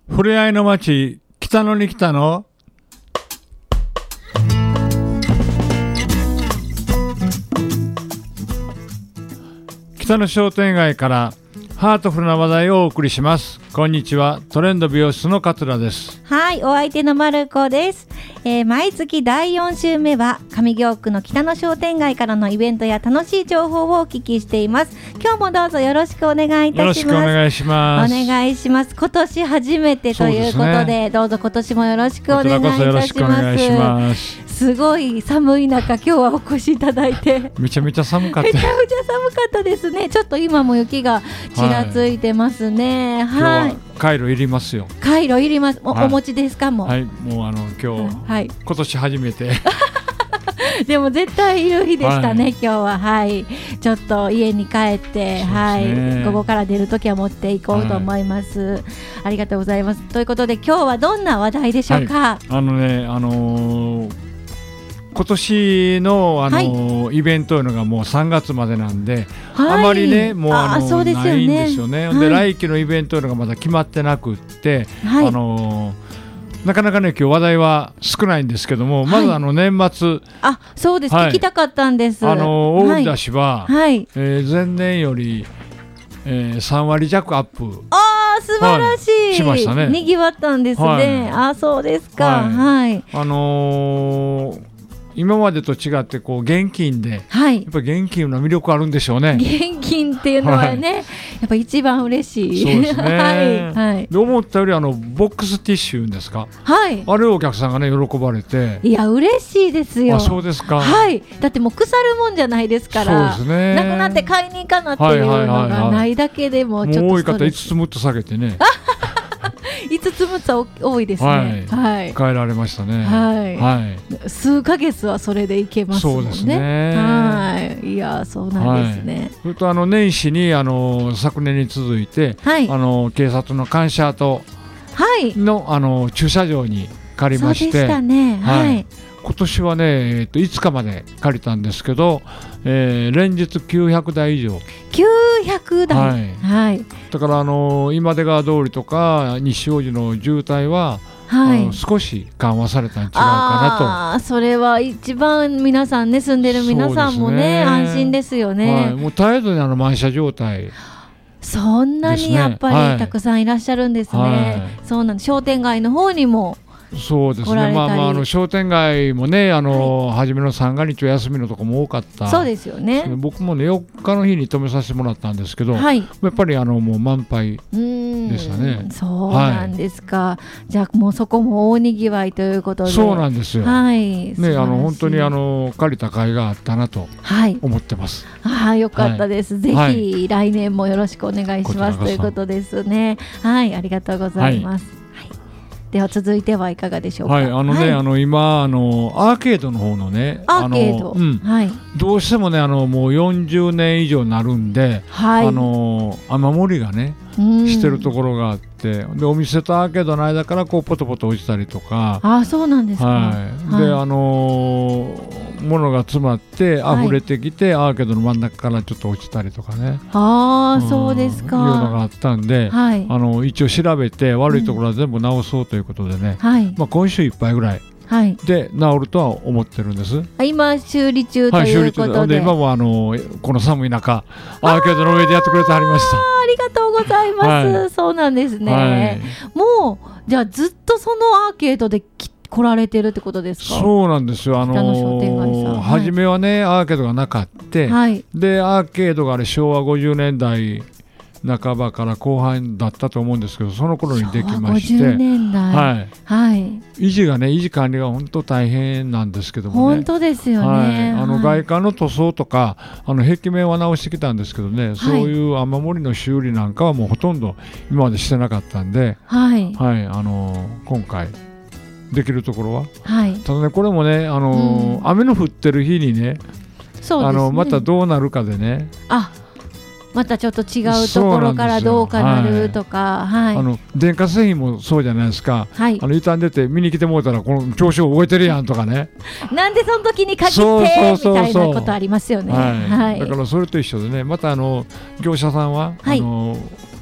ふれあいの町北野に来たの。北野商店街からハートフルな話題をお送りします。こんにちは、トレンド美容室の桂です。 はい、お相手のまる子です。毎月第4週目は上京区の北野商店街からのイベントや楽しい情報をお聞きしています。今日もどうぞよろしくお願いいたします。 よろしくお願いします。 お願いします。今年初めてということで、どうぞ今年もよろしくお願いいたします。 こちらこそよろしくお願いします。 すごい寒い中、今日はお越しいただいてめちゃめちゃ寒かった。 めちゃめちゃ寒かったですね。ちょっと今も雪がちらついてますね。はい。 カイロいりますよ。 カイロいります。お持ちですかも。 はい、もう今日、はい、今年初めてでも絶対いる日でしたね、今日は。はい、ちょっと家に帰って、はい、ここから出るときは持っていこうと思います。ありがとうございます。ということで今日はどんな話題でしょうか。 今年の、イベントというのがもう3月までなんで、あまりねもうそうですよね、 ないんですよね。で、来期のイベントというのがまだ決まってなくって、なかなかね今日話題は少ないんですけども、まず年末、 そうです、聞きたかったんです。 大売出しは、前年より、3割弱アップ。 素晴らしい、 しましたね。 にぎわったんですね。そうですか。 今までと違ってこう現金で、やっぱり現金の魅力あるんでしょうね。 現金っていうのはね、やっぱ一番嬉しい。 そうですね。で、思ったよりボックスティッシュですか。あれをお客さんがね喜ばれて。 いや嬉しいですよ。 そうですか。 だってもう腐るもんじゃないですから。 そうですね。 なくなって買いに行かなっていうのがないだけでもちょっと。 もう多い方5つ6つ下げてね。 5つ6つは多いですね。 変えられましたね。 数ヶ月はそれでいけますもんね。 そうですね。 いやそうなんですね。 それと年始に昨年に続いて、警察の監視跡の駐車場に借りまして、今年はね5日まで借りたんですけど、連日900台以上。 900台。 だから今出川通りとか西大路の渋滞は、少し緩和されたん違うかなと。 それは一番皆さんね、住んでる皆さんもね安心ですよね。 もう絶えずに満車状態。 そんなにやっぱりたくさんいらっしゃるんですね。そうなんです。商店街の方にも。 そうですね。商店街もね初めの三が日お休みのとこも多かった。 そうですよね。 僕もね4日の日に泊めさせてもらったんですけど、やっぱりもう満杯でしたね。 そうなんですか。じゃあもうそこも大にぎわいということで。 そうなんですよ。ね、本当に借りた甲斐があったなと思ってます。 よかったです。ぜひ来年もよろしくお願いしますということですね。ありがとうございます。では続いてはいかがでしょうか。 今アーケードの方のね、 アーケード、 どうしてもねもう40年以上になるんで、雨漏りがねしてるところがあって、でお店とアーケードの間からこうポトポト落ちたりとか。 そうなんですか。 で物が詰まって溢れてきて、アーケードの真ん中からちょっと落ちたりとかね。 そうですか。 いうのがあったんで、一応調べて悪いところは全部直そうということでね、今週いっぱいぐらいで治るとは思ってるんです。 今修理中ということで、 今もこの寒い中アーケードの上でやってくれてはりました。 ありがとうございます。そうなんですね。もうじゃあずっとそのアーケードで来られてるってことですか。 そうなんですよ。初めはねアーケードがなかった、でアーケードが昭和50年代半ばから後半だったと思うんですけど、その頃にできまして、 50年代、 維持管理が本当大変なんですけどもね。 本当ですよね。 外観の塗装とか壁面は直してきたんですけどね、そういう雨漏りの修理なんかはもうほとんど今までしてなかったんで、今回できるところは、ただねこれもね雨の降ってる日にね、またどうなるかでね、 またちょっと違うところからどうかなるとか、 電化製品もそうじゃないですか。傷んでて見に来てもらったらこの調子動いてるやんとかね、 なんでその時に限ってみたいなことありますよね。 だからそれと一緒でね、また業者さんは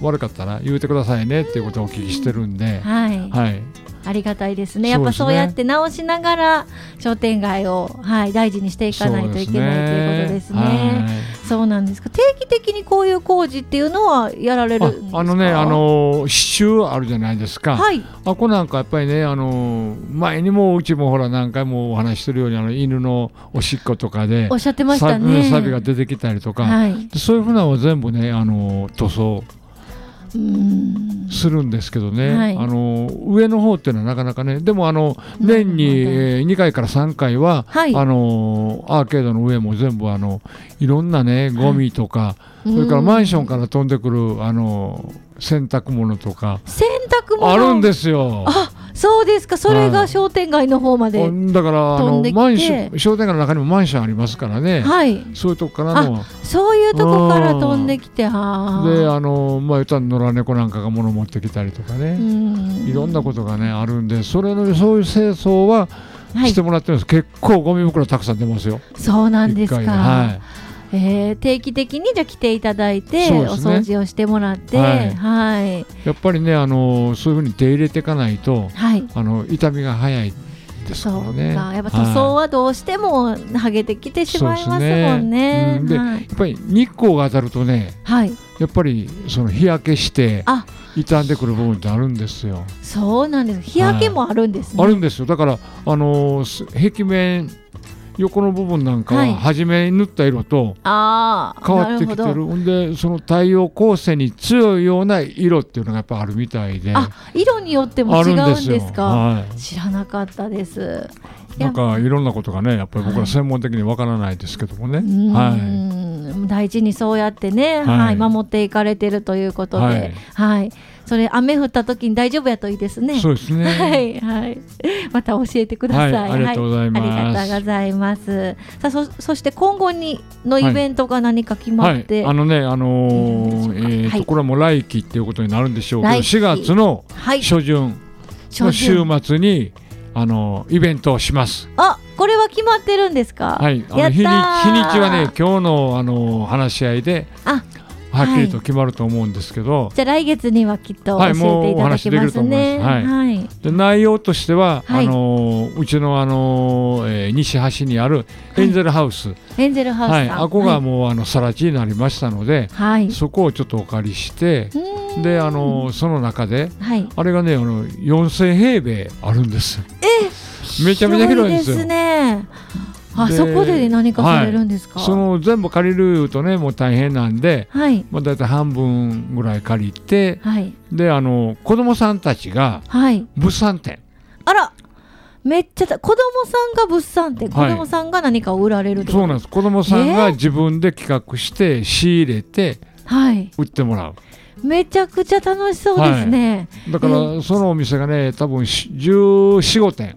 悪かったら言うてくださいねっていうことをお聞きしてるんで、 はい、はい、ありがたいですね。やっぱそうやって直しながら商店街を、はい、大事にしていかないといけないということですね。はい、そうなんですか。定期的にこういう工事っていうのはやられるんですか？ 刺繍あるじゃないですか。はい、ここなんかやっぱりね、前にもうちもほら何回もお話ししてるように犬のおしっことかでおっしゃってましたね。 サビが出てきたりとか、はい、そういうふうなのを全部ね塗装するんですけどね、はい、上の方っていうのはなかなかね、でも年に2回から3回は、はい、アーケードの上も全部いろんなねゴミとか、はい、それからマンションから飛んでくる洗濯物とかあるんですよ。 あ、そうですか。それが商店街の方まで飛んできて、 だから商店街の中にもマンションありますからね、はい、そういうとこからのそういうとこから飛んできて、で言ったら野良猫なんかが物持ってきたりとかね、いろんなことがねあるんで、そういう清掃はしてもらってるんです、はい、結構ゴミ袋たくさん出ますよ。 そうなんですか。はい、定期的にじゃあ来ていただいて、ね、お掃除をしてもらって、はいはい、 やっぱりねそういうふうに手入れていかないと、はい、傷みが早いですからね。 そうか、やっぱ塗装はどうしても剥げてきてしまいますもんね。 で、やっぱり日光が当たるとね、はい、やっぱりその日焼けして傷んでくる部分ってあるんですよ。 そうなんです。日焼けもあるんですね。 あるんですよ。だから壁面横の部分なんかは初めに塗った色と変わってきてる、んでその太陽光線に強いような色っていうのがやっぱあるみたいで。 色によっても違うんですか？はい、知らなかったです。 なんかいろんなことがねやっぱり僕ら専門的にわからないですけどもね、はい、 大事にそうやってね、はい、守っていかれてるということで、はい、はい、それ雨降った時に大丈夫やといいですね。 そうですね。 はいはい。また教えてください。 はい、ありがとうございます。 はい、ありがとうございます。さあそして今後のイベントが何か決まって、 はい、はい、これはもう来期っていうことになるんでしょうけど、4月の初旬の週末にイベントをします。 これは決まってるんですか？ はい、日にちはね今日の話し合いではっきりと決まると思うんですけど、 じゃあ来月にはきっと教えていただきますね。 で内容としては、うちの西端にあるエンゼルハウス、あこがもう更地になりましたので、そこをちょっとお借りして、でその中で、あれがね4000平米あるんです。めちゃめちゃ広いんですよ。 ですね。そこで何かされるんですか？ その全部借りるとねもう大変なんで、だいたい半分ぐらい借りて、で子供さんたちが物産展、 あらめっちゃ子供さんが物産展、子供さんが何かを売られるってこと？ そうなんです。子供さんが自分で企画して仕入れて売ってもらう。 めちゃくちゃ楽しそうですね。 だからそのお店がね多分14、15店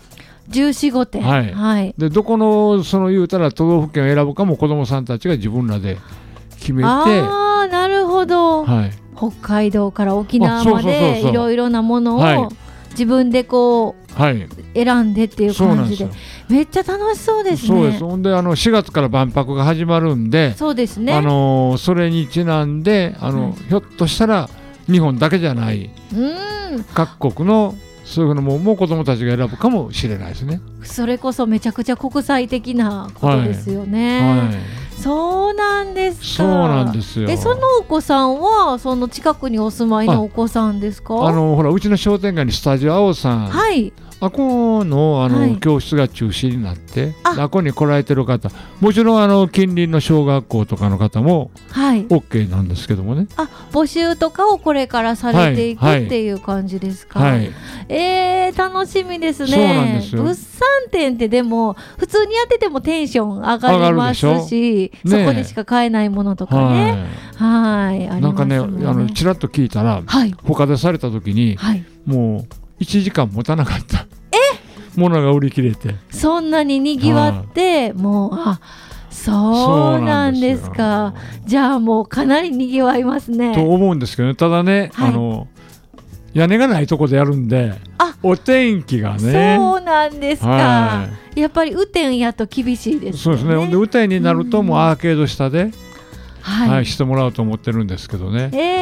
14、15店、はい、 でどこの言うたら都道府県を選ぶかも子どもさんたちが自分らで決めて、 なるほど、北海道から沖縄までいろいろなものを自分でこう、選んでっていう感じで、めっちゃ楽しそうですね。 そうです。ほんで4月から万博が始まるんで、 そうですね、 それにちなんでひょっとしたら日本だけじゃない各国のそういうのも子どもたちが選ぶかもしれないですね。 それこそめちゃくちゃ国際的なことですよね。そうなんですか。 そうなんですよ。 そのお子さんはその近くにお住まいのお子さんですか？ ほらうちの商店街にスタジオ青さん、あこの、教室が中心になってあこに来られてる方、もちろん近隣の小学校とかの方も OK なんですけどもね、 募集とかをこれからされていくっていう感じですか？楽しみですね。 そうなんですよ。 物産展ってでも普通にやっててもテンション上がりますし、そこでしか買えないものとかね、ありますね。なんかねちらっと聞いたら、他でされた時に、もう1時間持たなかったものが売り切れて、 そんなににぎわって、もうそうなんですか。じゃあもうかなりにぎわいますねと思うんですけどね。ただね、屋根がないとこでやるんでお天気がね。 そうなんですか。やっぱり雨天やと厳しいですね。 そうですね。で雨天になるともうアーケード下でしてもらおうと思ってるんですけどね。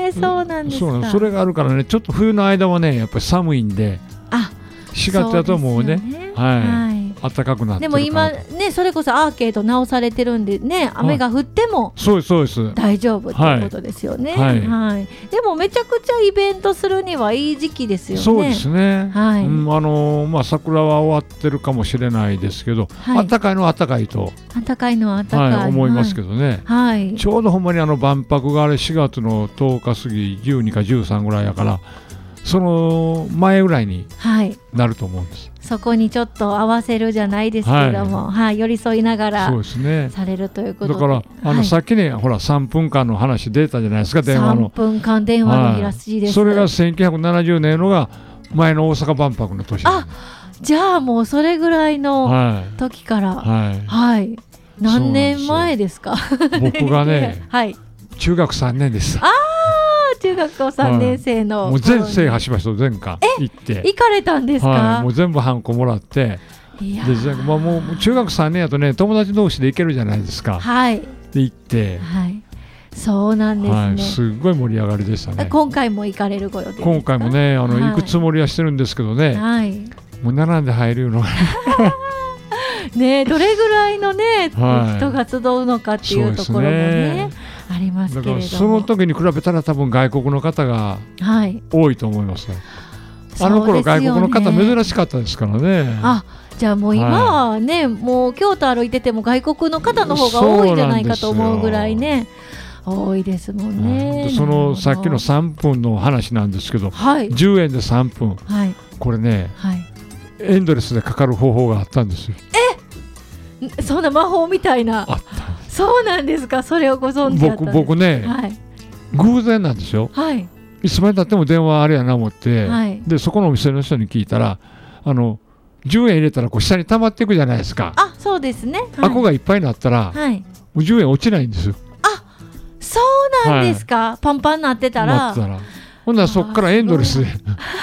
そうなんですか。 それがあるからね、ちょっと冬の間はねやっぱり寒いんで、4月だともうね、暖かくなってるから。 でも今ね、それこそアーケード直されてるんでね、雨が降っても大丈夫っていうことですよね。でもめちゃくちゃイベントするにはいい時期ですよね。 そうですね。桜は終わってるかもしれないですけど、暖かいのは暖かいと思いますけどね。ちょうどほんまに万博があれ4月の10日過ぎ12か13ぐらいやから、その前ぐらいになると思うんです。 そこにちょっと合わせるじゃないですけども、寄り添いながらされるということで。 だからさっきね、ほら3分間の話出たじゃないですか、電話の。 3分間電話の日らしいです。 それが1970年のが前の大阪万博の年。 じゃあもうそれぐらいの時から、何年前ですか？ 僕がね、中学3年です。 中学校3年生の、 もう全制覇しました。全巻行って行かれたんですか？ もう全部ハンコもらって、もう中学3年やとね、友達同士で行けるじゃないですか。で行って、 そうなんですね。 すごい盛り上がりでしたね。 今回も行かれるご予定ですか？ 今回もね、行くつもりはしてるんですけどね、もう並んで入るのがね、どれぐらいのね、人が集うのかっていうところもねありますけれども、 その時に比べたら多分外国の方が多いと思いますね。あの頃外国の方珍しかったですからね。 じゃあもう今はね、もう京都歩いてても外国の方の方が多いんじゃないかと思うぐらいね、多いですもんね。 そのさっきの3分の話なんですけど、10円で3分、これね、エンドレスでかかる方法があったんですよ。 そんな魔法みたいな。そうなんですか。それをご存知だったんです。 僕ね、偶然なんですよ。いつまでたっても電話あれやな思って、でそこのお店の人に聞いたら、10円入れたらこう下に溜まっていくじゃないですか。 そうですね。 あこがいっぱいになったら、もう10円落ちないんですよ。 そうなんですか。パンパンになってたら。 ほんならそっからエンドレスで。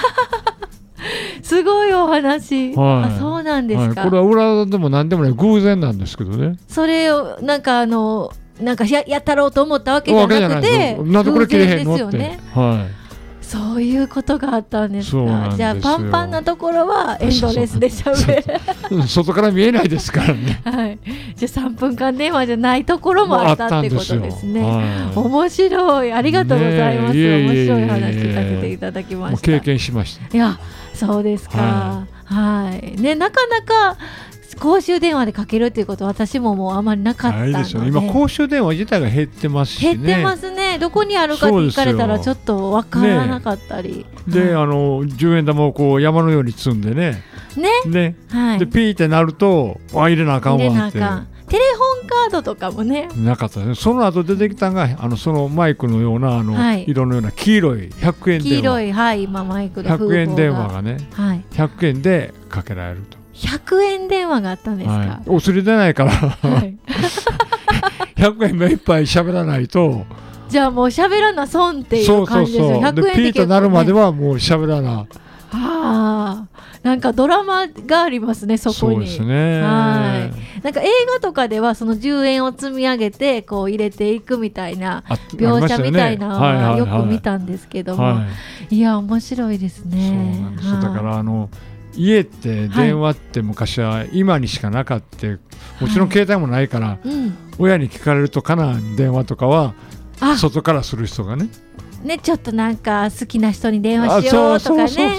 すごいお話。そうなんですか。 これは裏でも何でもない偶然なんですけどね。 それをなんかやったろうと思ったわけじゃなくて、 なんでこれ切れへんのって。 そういうことがあったんですか。じゃあパンパンなところはエンドレスでしゃべる。 外から見えないですからね。 じゃあ3分間電話じゃないところもあったってことですね。面白い。ありがとうございます。面白い話聞かせていただきました。 経験しました。 いや、そうですか。ね、なかなか公衆電話でかけるっていうことは私ももうあまりなかったので。 今公衆電話自体が減ってますしね。 減ってますね。どこにあるかって聞かれたらちょっと分からなかったり。 で、10円玉をこう山のように積んでね。でピーってなると入れなあかんわって。 テレホンカードとかもねなかったですね。その後出てきたのがそのマイクのような色のような黄色い100円電話。黄色い、今マイクの 100円電話がね、100円でかけられると。 100円電話があったんですか。 お釣り出ないから100円目いっぱい喋らないと。 じゃあもう喋らな損っていう感じですよ。100円ってピーとなるまではもう喋らな。 なんかドラマがありますね、そこに。 そうですね。 なんか映画とかではその10円を積み上げてこう入れていくみたいな描写みたいなのはよく見たんですけども、いや面白いですね。 そうなんです。だから家って電話って昔は今にしかなかった、もちろん携帯もないから、親に聞かれるとかな電話とかは外からする人がね、 ちょっとなんか好きな人に電話しようとかね、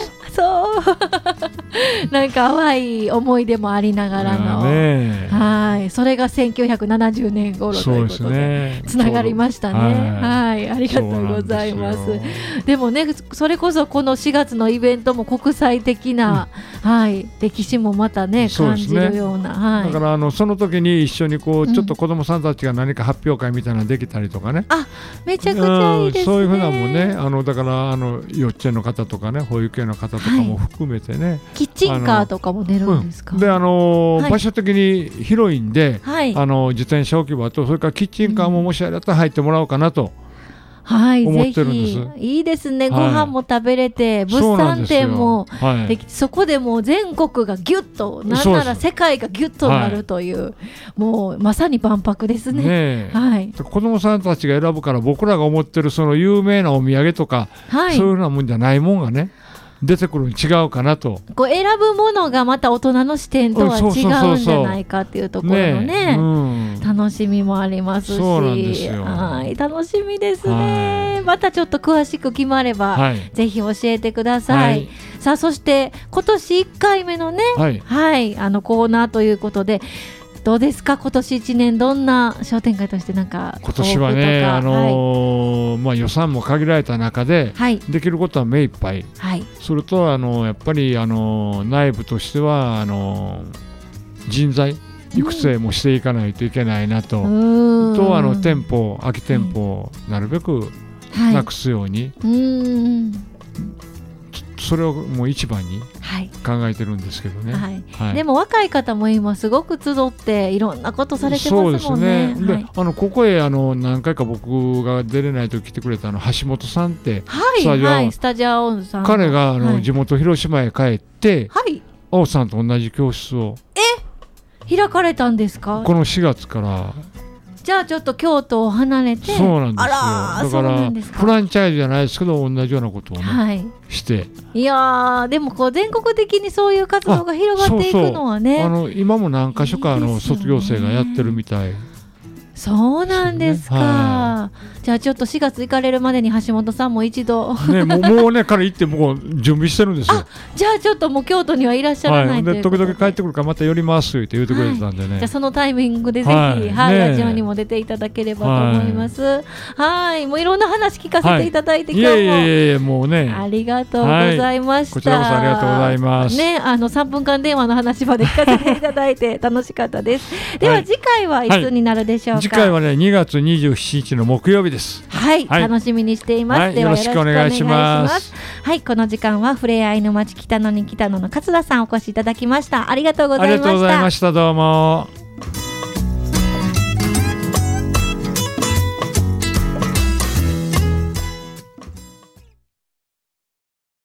なんか淡い思い出もありながらの、それが1970年頃ということでつながりましたね。ありがとうございます。でもね、それこそこの4月のイベントも国際的な、歴史もまたね感じるような、 だからその時に一緒にこうちょっと子どもさんたちが何か発表会みたいなのできたりとかね、 めちゃくちゃいいですね。 そういうふうなもんね、だから幼稚園の方とかね、保育園の方とかも含めてね、 キッチンカーとかも出るんですか。 で場所的に広いんで、自転車置き場とそれからキッチンカーももしあれだったら入ってもらおうかなと思ってるんです。 いいですね、ご飯も食べれて、物産展もできて、そこでもう全国がギュッと、なんなら世界がギュッとなるという、もうまさに万博ですね。 子どもさんたちが選ぶから、僕らが思ってるその有名なお土産とか、そういうようなもんじゃないもんがね出てくるに違うかなと。 こう選ぶものがまた大人の視点とは違うんじゃないかっていうところのね、楽しみもありますし、 そうなんですよ。 楽しみですね。またちょっと詳しく決まれば、ぜひ教えてください。さあ、そして今年1回目のね、コーナーということで、どうですか、今年1年どんな商店街としてなんか今年はね、予算も限られた中で、できることは目いっぱい、それとやっぱり内部としては人材育成もしていかないといけないなと、店舗空き店舗をなるべくなくすように、それをもう一番に考えてるんですけどね。 でも若い方も今すごく集っていろんなことされてますもんね。 そうですね。で、ここへ何回か僕が出れないと来てくれた橋本さんって、 スタジアオンさん、 彼が地元広島へ帰って、青さんと同じ教室を開かれたんですか？ この4月から。 じゃあちょっと京都を離れて。 そうなんですよ。だからフランチャイズじゃないですけど、同じようなことをね、して。 いやでもこう全国的にそういう活動が広がっていくのはね、 今も何か所か卒業生がやってるみたい。 そうなんですか。じゃあちょっと4月行かれるまでに橋本さんも一度ね、もうね、彼行ってもう準備してるんですよ。 じゃあちょっともう京都にはいらっしゃらないということで、 時々帰ってくるからまた寄りますって言ってくれてたんでね。 じゃあそのタイミングでぜひラジオにも出ていただければと思います。もういろんな話聞かせていただいて、今日ももうね、 ありがとうございました。 こちらこそありがとうございます。 ね、3分間電話の話まで聞かせていただいて楽しかったです。では次回はいつになるでしょうか？ 次回はね、2月27日の木曜日です。 楽しみにしています。ではよろしくお願いします。この時間はふれあいの町北野に来たのの勝田さんお越しいただきました。ありがとうございました。 ありがとうございました。どうも。